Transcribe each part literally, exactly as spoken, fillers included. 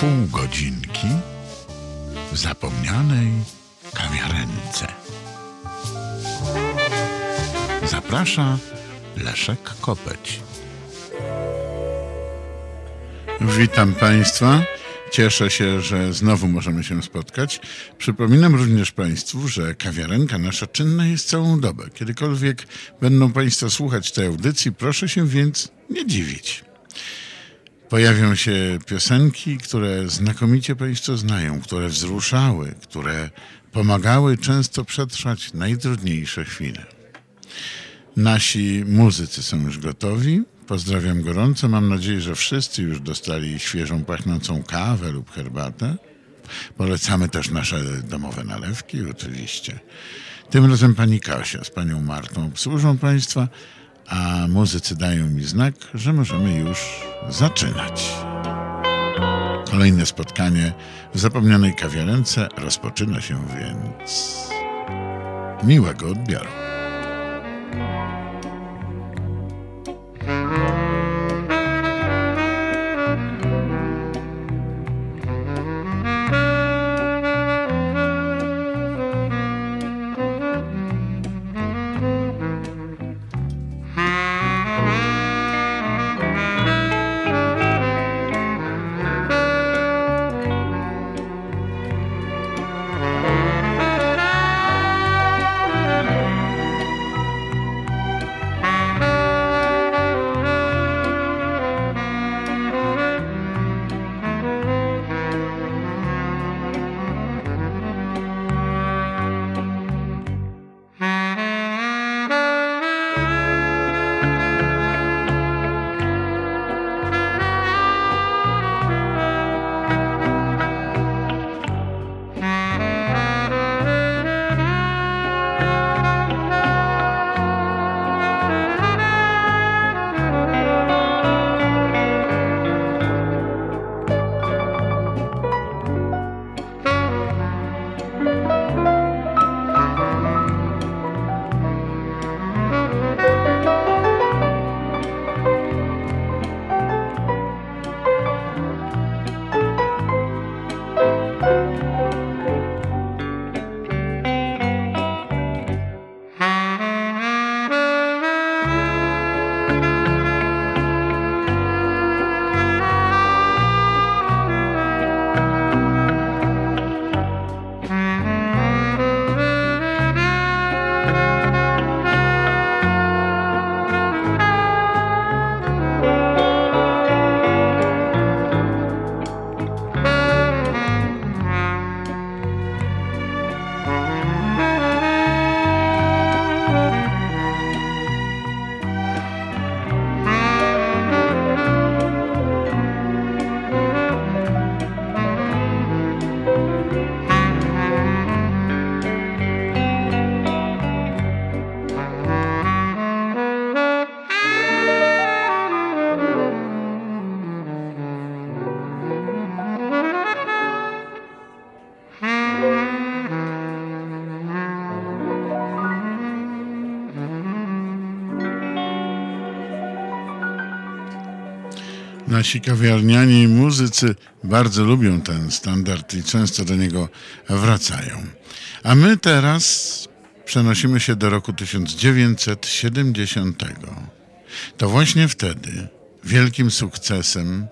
pół godzinki w zapomnianej kawiarence. Zaprasza Leszek Kopeć. Witam Państwa. Cieszę się, że znowu możemy się spotkać. Przypominam również Państwu, że kawiarenka nasza czynna jest całą dobę. Kiedykolwiek będą Państwo słuchać tej audycji, proszę się więc nie dziwić. Pojawią się piosenki, które znakomicie Państwo znają, które wzruszały, które pomagały często przetrwać najtrudniejsze chwile. Nasi muzycy są już gotowi. Pozdrawiam gorąco. Mam nadzieję, że wszyscy już dostali świeżą, pachnącą kawę lub herbatę. Polecamy też nasze domowe nalewki, oczywiście. Tym razem pani Kasia z panią Martą obsłużą Państwa, a muzycy dają mi znak, że możemy już zaczynać. Kolejne spotkanie w zapomnianej kawiarence rozpoczyna się więc. Miłego odbioru. Nasi kawiarniani i muzycy bardzo lubią ten standard i często do niego wracają. A my teraz przenosimy się do roku tysiąc dziewięćset siedemdziesiątego. To właśnie wtedy wielkim sukcesem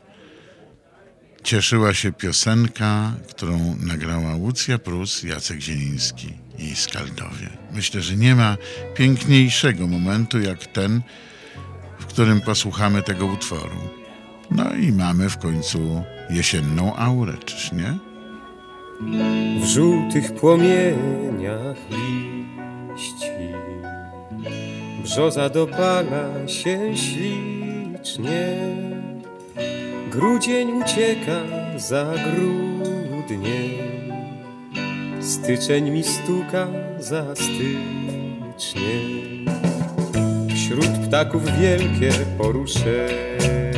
cieszyła się piosenka, którą nagrała Łucja Prus, Jacek Zieliński i Skaldowie. Myślę, że nie ma piękniejszego momentu jak ten, w którym posłuchamy tego utworu. No i mamy w końcu jesienną aurę, czyż nie? W żółtych płomieniach liści brzoza dopala się ślicznie. Grudzień ucieka za grudniem, styczeń mi stuka za styczniem. Wśród ptaków wielkie poruszenie,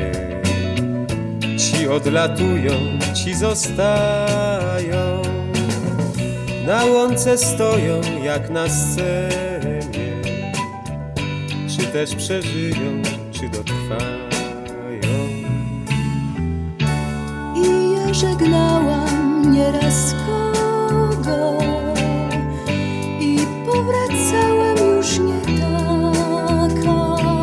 ci odlatują, ci zostają. Na łące stoją jak na scenie, czy też przeżyją, czy dotrwają. I ja żegnałam nieraz kogo i powracałem już nie taka,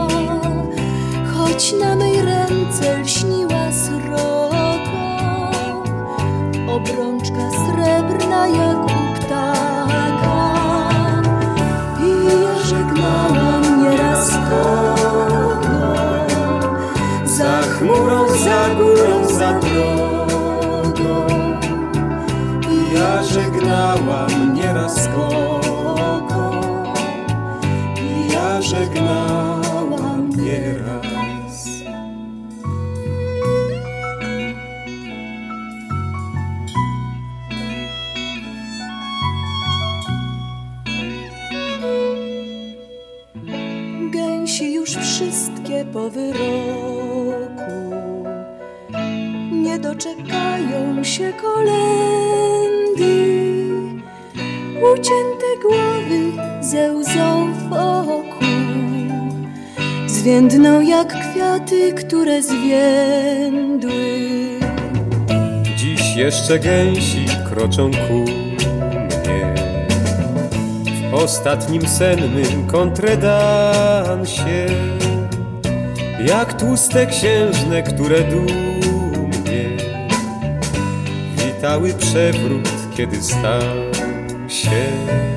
choć na mej ręce lśniła srogo, obrączka srebrna jak u ptaka. I ja żegnałam nieraz kogo, za chmurą, za górą, za drogą. I ja żegnałam nieraz kogo, i ja żegnałam nieraz. Gęsi już wszystkie po wyroku nie doczekają się kolędy. Ucięte głowy ze łzą wokół zwiędną jak kwiaty, które zwiędły. Dziś jeszcze gęsi kroczą ku mnie w ostatnim sennym kontredansie, jak tłuste księżne, które dumnie witały przewrót, kiedy stał się.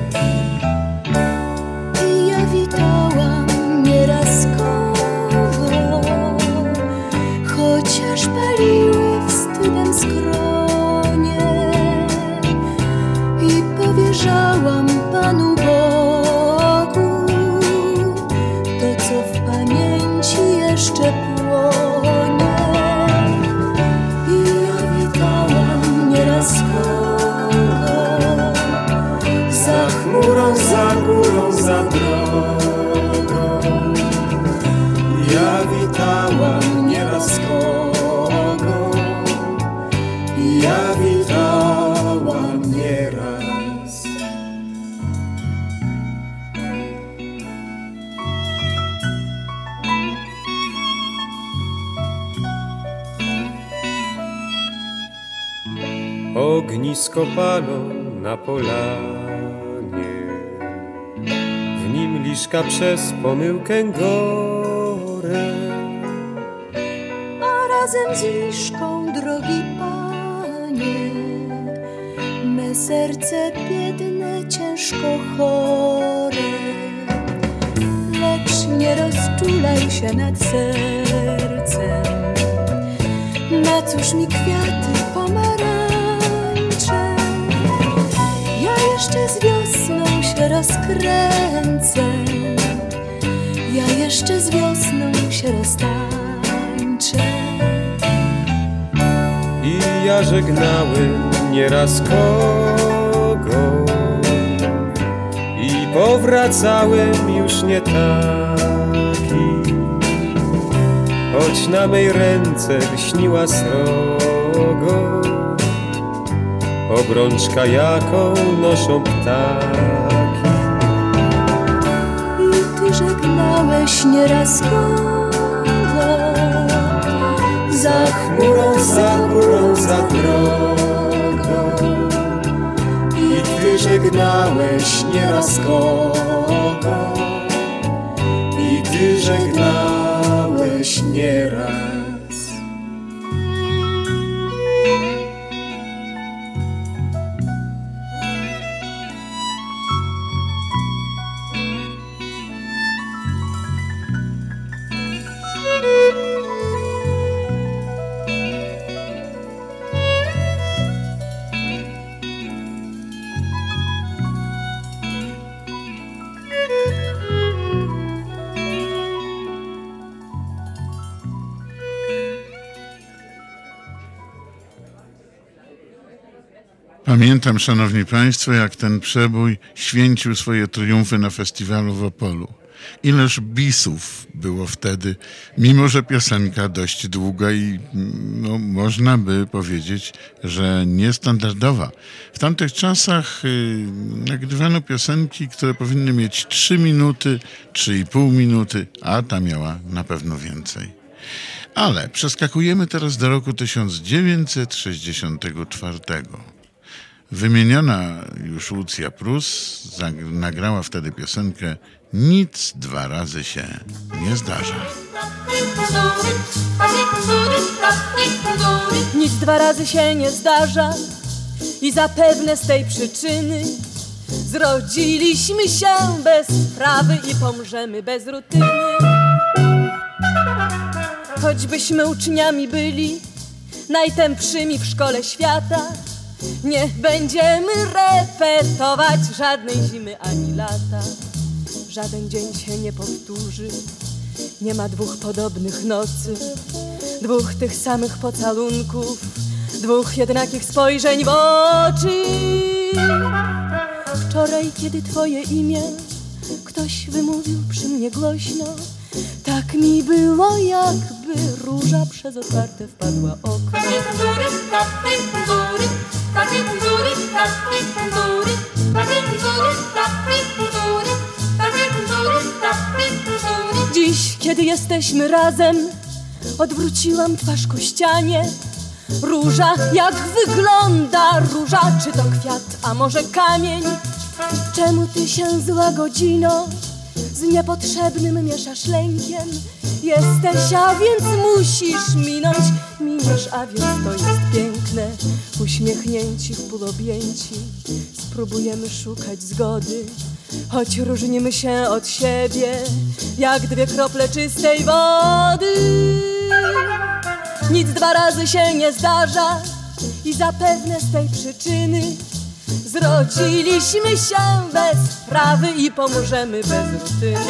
I ja witałam nieraz kogo, chociaż paliły wstydem skronie, i powierzałam Panu Bogu to, co w pamięci jeszcze płonie. I ja witałam nieraz kogo, za chmurą, za górą, za drogą. Ja witałam nieraz kogo, ja witałam nieraz. Ognisko palą na polanie, w nim liszka przez pomyłkę gorę. A razem z liszką, drogi Panie, me serce biedne, ciężko chore. Lecz nie rozczulaj się nad sercem, na cóż mi kwiaty pomarańcze. Ja jeszcze z wiosną się rozkręcę, ja jeszcze z wiosną się roztańczę. I ja żegnałem nieraz kogo i powracałem już nie taki, choć na mej ręce lśniła srogo, obrączka jaką noszą ptaki. I ty żegnałeś nieraz kogo, za chmurą, za górą, za drogą. I ty żegnałeś nieraz kogo, i ty żegnałeś nieraz. Pamiętam, szanowni państwo, jak ten przebój święcił swoje triumfy na festiwalu w Opolu. Ileż bisów było wtedy, mimo że piosenka dość długa i no, można by powiedzieć, że niestandardowa. W tamtych czasach y, nagrywano piosenki, które powinny mieć trzy minuty, trzy i pół minuty, a ta miała na pewno więcej. Ale przeskakujemy teraz do roku tysiąc dziewięćset sześćdziesiątego czwartego. Wymieniona już Lucja Prus zag- nagrała wtedy piosenkę Nic dwa razy się nie zdarza. Nic dwa razy się nie zdarza i zapewne z tej przyczyny zrodziliśmy się bez sprawy i pomrzemy bez rutyny. Choćbyśmy uczniami byli najtępszymi w szkole świata, nie będziemy repetować żadnej zimy ani lata. Żaden dzień się nie powtórzy, nie ma dwóch podobnych nocy, dwóch tych samych pocalunków, dwóch jednakich spojrzeń w oczy. Wczoraj, kiedy twoje imię ktoś wymówił przy mnie głośno, tak mi było, jakby róża przez otwarte wpadła okno. Dziś, kiedy jesteśmy razem, odwróciłam twarz ku ścianie. Róża, jak wygląda róża? Czy to kwiat, a może kamień? Czemu ty się, zła godzino, z niepotrzebnym mieszasz lękiem? Jesteś, a więc musisz minąć. Miniesz, a więc to jest piękne. Uśmiechnięci, wpólobjęci, spróbujemy szukać zgody, choć różnimy się od siebie jak dwie krople czystej wody. Nic dwa razy się nie zdarza i zapewne z tej przyczyny zrodziliśmy się bez sprawy i pomożemy bez rutyny.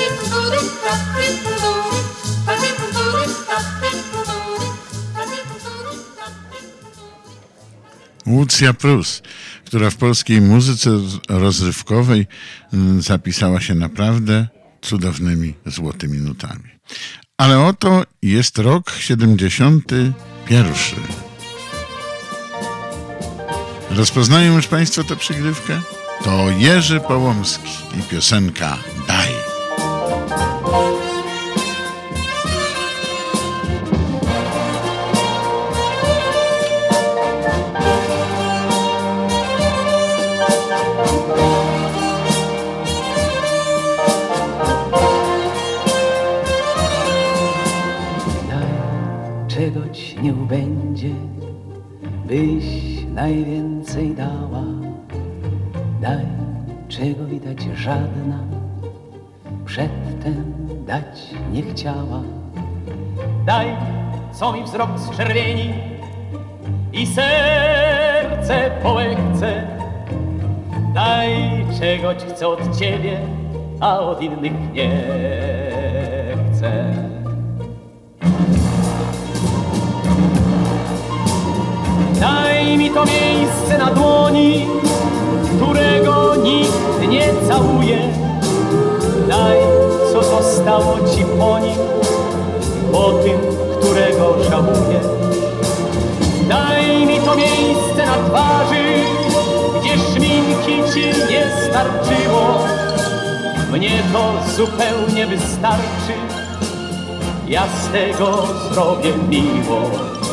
Lucja Prus, która w polskiej muzyce rozrywkowej zapisała się naprawdę cudownymi złotymi nutami. Ale oto jest rok siedemdziesiąty pierwszy. Rozpoznają już Państwo tę przygrywkę? To Jerzy Połomski i piosenka Daj. Czego ci nie ubędzie, byś najwięcej dała. Daj, czego widać żadna przedtem dać nie chciała. Daj, co mi wzrok zczerwieni i serce połechce. Daj, czego ci chcę od ciebie, a od innych nie chcę. Daj mi to miejsce na dłoni, którego nikt nie całuje. Daj, co zostało ci po nim, po tym, którego żałuję. Daj mi to miejsce na twarzy, gdzie szminki ci nie starczyło. Mnie to zupełnie wystarczy, ja z tego zrobię miło.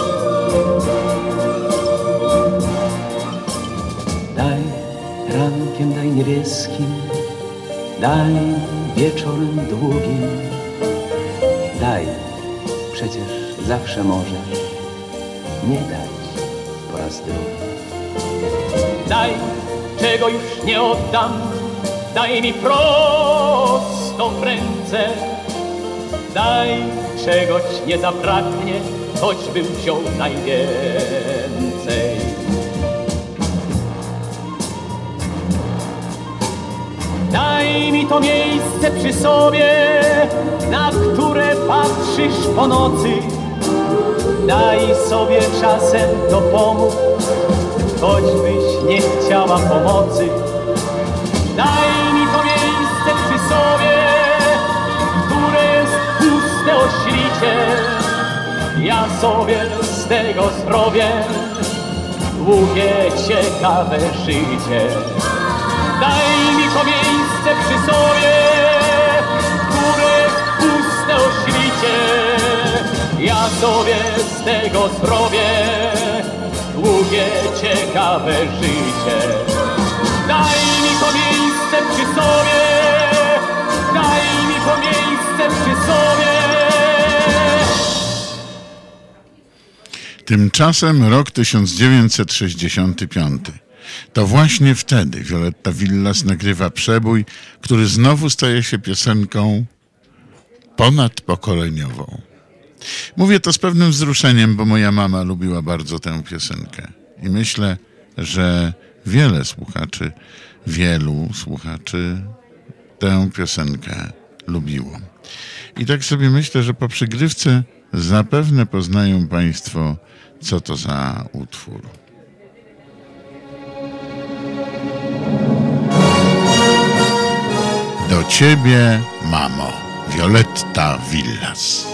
Daj rankiem, daj niebieskim, daj wieczorem długim. Daj, przecież zawsze możesz nie dać po raz drugi. Daj, czego już nie oddam, daj mi prosto w ręce. Daj, czego ci nie zabraknie, choćbym wziął najwięcej. Daj mi to miejsce przy sobie, na które patrzysz po nocy. Daj sobie czasem dopomóż, choćbyś nie chciała pomocy. Daj mi to miejsce przy sobie, które jest puste o świcie. Ja sobie z tego zrobię długie, ciekawe życie. Daj mi to miejsce przy sobie, które jest puste o świcie. ja sobie z tego zrobię długie, ciekawe życie. Daj mi to miejsce przy sobie, daj mi to miejsce przy sobie. Tymczasem rok tysiąc dziewięćset sześćdziesiąty piąty. To właśnie wtedy Violetta Villas nagrywa przebój, który znowu staje się piosenką ponadpokoleniową. Mówię to z pewnym wzruszeniem, bo moja mama lubiła bardzo tę piosenkę. I myślę, że wiele słuchaczy, wielu słuchaczy tę piosenkę lubiło. I tak sobie myślę, że po przygrywce zapewne poznają Państwo, co to za utwór. Do ciebie, mamo, Violetta Villas.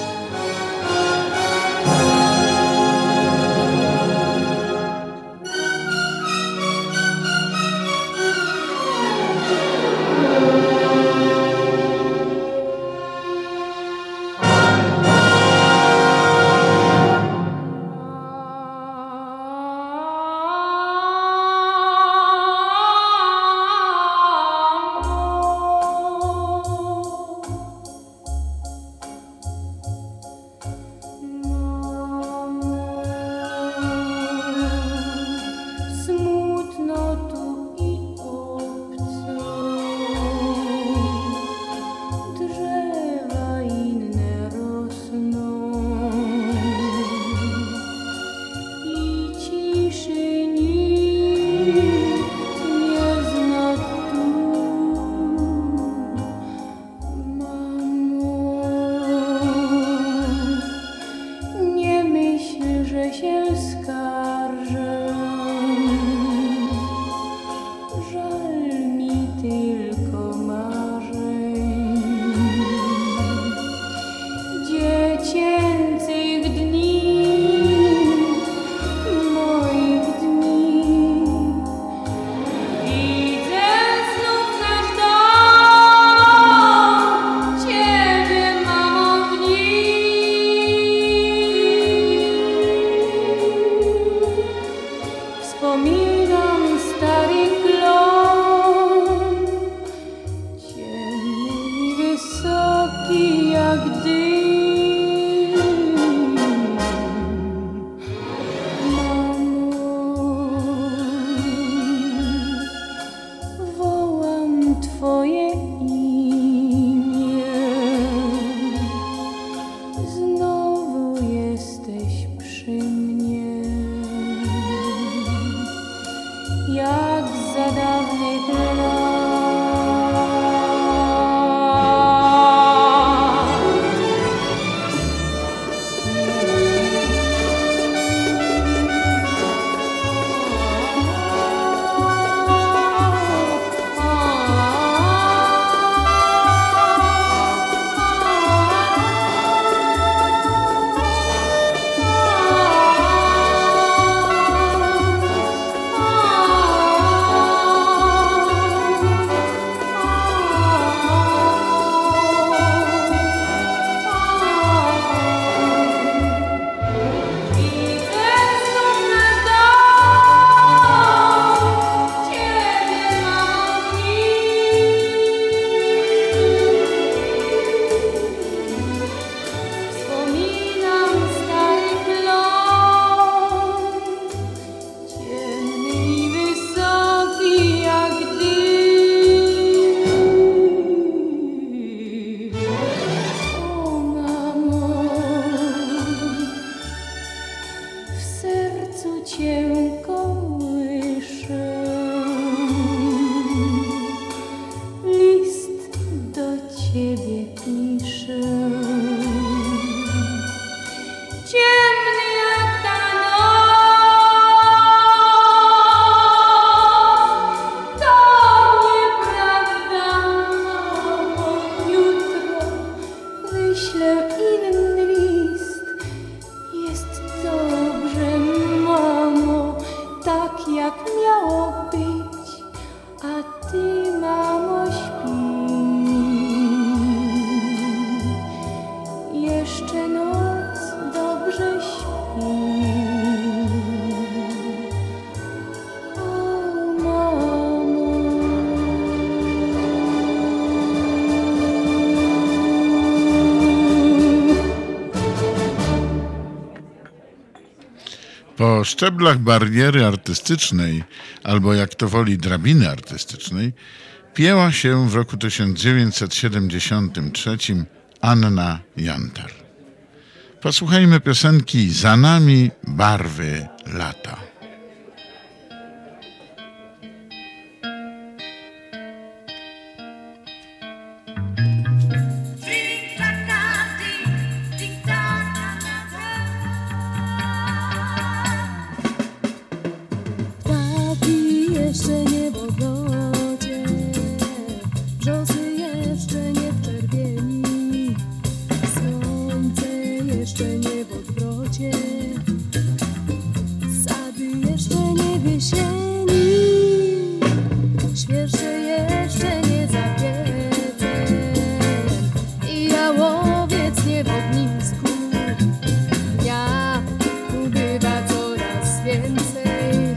Jeszcze noc Po szczeblach bariery artystycznej, albo jak to woli drabiny artystycznej, pięła się w roku tysiąc dziewięćset siedemdziesiątym trzecim Anna Jantar. Posłuchajmy piosenki Za nami barwy lata. Jeszcze nie w ogrodzie, brzosy jeszcze nie w czerwieni, słońce jeszcze nie w odwrocie, sady jeszcze nie w jesieni, świersze jeszcze nie za piecem i jałowiec nie w ognisku. Dnia ubywa coraz więcej.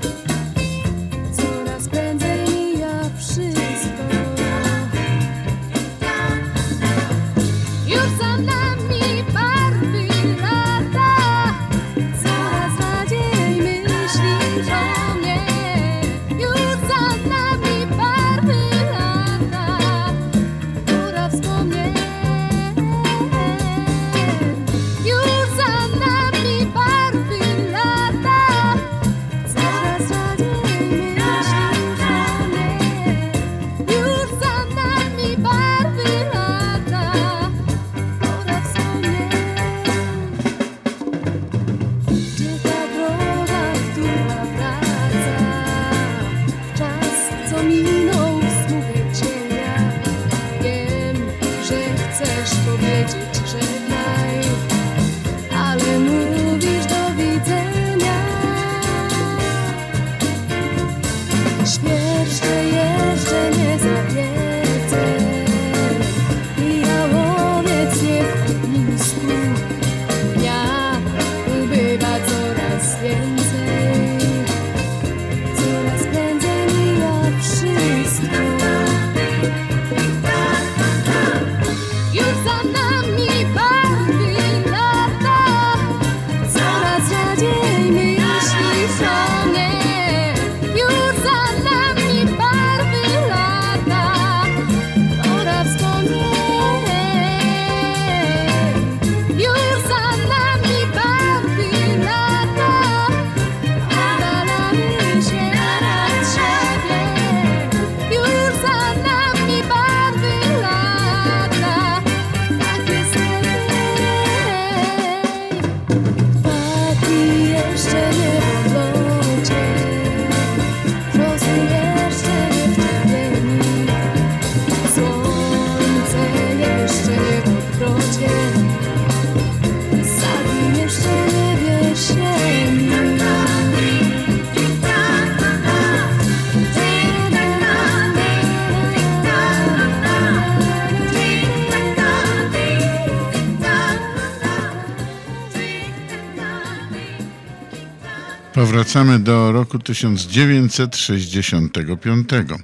Powracamy do roku tysiąc dziewięćset sześćdziesiątego piątego.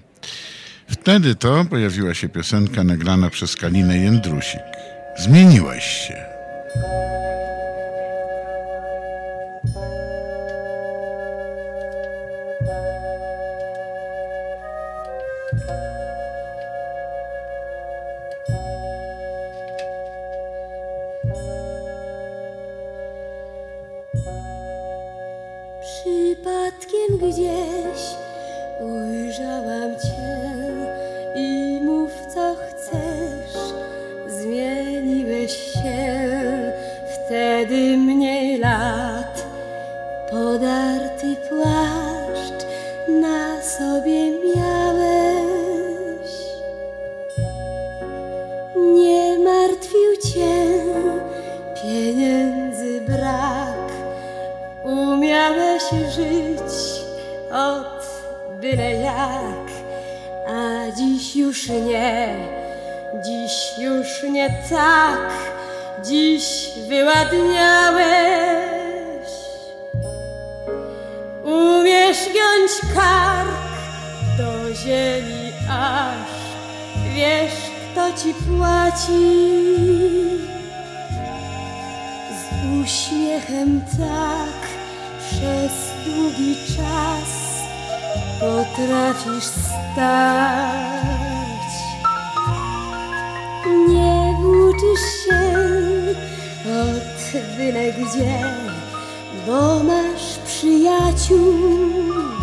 Wtedy to pojawiła się piosenka nagrana przez Kalinę Jędrusik. Zmieniłeś się. Przypadkiem gdzieś ujrzałam Cię i mów co chcesz, zmieniłeś się, wtedy mniej lat, podarty płaszcz na sobie miałeś. Nie martwił Cię pieniędzy brak, umiałeś żyć od byle jak, a dziś już nie, dziś już nie tak, dziś wyładniałeś. Umiesz giąć kark do ziemi aż, wiesz kto ci płaci, z uśmiechem tak przez długi czas potrafisz stać. Nie włóczysz się od byle gdzie, bo masz przyjaciół.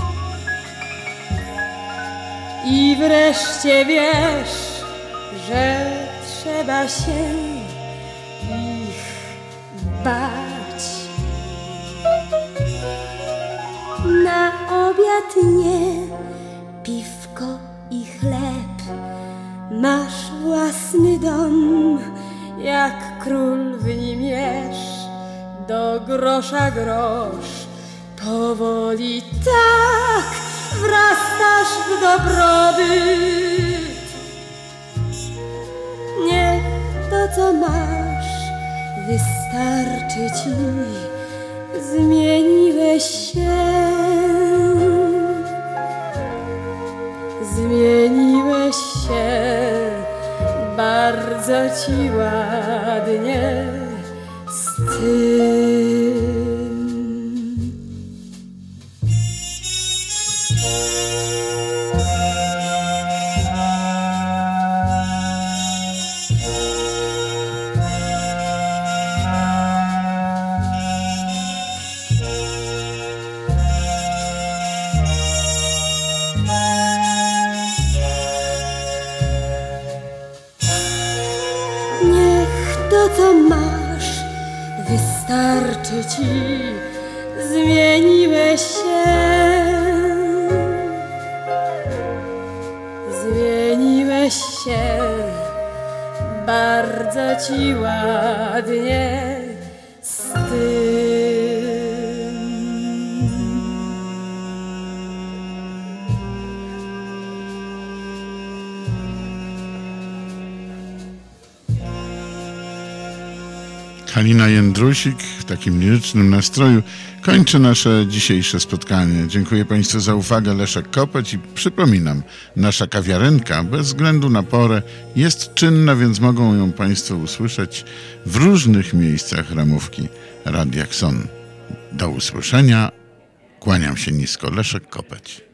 I wreszcie wiesz, że trzeba się ich bać. Na obiad nie piwko i chleb, masz własny dom, jak król w nim jesz, do grosza grosz. Powoli tak wrastasz w dobrobyt. Niech to, co masz, wystarczy ci. Zmieniłeś się, zmieniłeś się, bardzo ci ładnie z tym. Niech to, co masz, wystarczy ci. Zmieniłeś się, zmieniłeś się, bardzo ci ładnie z tym. Halina Jędrusik w takim lirycznym nastroju kończy nasze dzisiejsze spotkanie. Dziękuję Państwu za uwagę. Leszek Kopeć i przypominam, nasza kawiarenka bez względu na porę jest czynna, więc mogą ją Państwo usłyszeć w różnych miejscach ramówki Radia Kson. Do usłyszenia. Kłaniam się nisko. Leszek Kopeć.